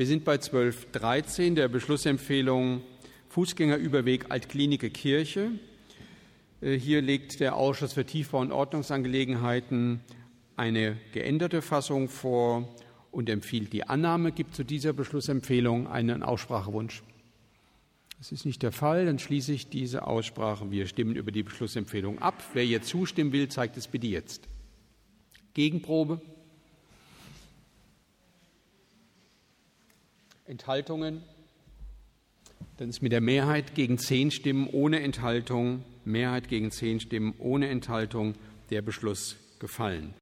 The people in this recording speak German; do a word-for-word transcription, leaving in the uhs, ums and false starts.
Wir sind bei zwölf Punkt dreizehn der Beschlussempfehlung Fußgängerüberweg Altklinike Kirche. Hier legt der Ausschuss für Tiefbau- und Ordnungsangelegenheiten eine geänderte Fassung vor und empfiehlt die Annahme. Gibt zu dieser Beschlussempfehlung einen Aussprachewunsch? Das ist nicht der Fall. Dann schließe ich diese Aussprache. Wir stimmen über die Beschlussempfehlung ab. Wer ihr zustimmen will, zeigt es bitte jetzt. Gegenprobe? Enthaltungen? Dann ist mit der Mehrheit gegen zehn Stimmen ohne Enthaltung, Mehrheit gegen zehn Stimmen ohne Enthaltung der Beschluss gefallen.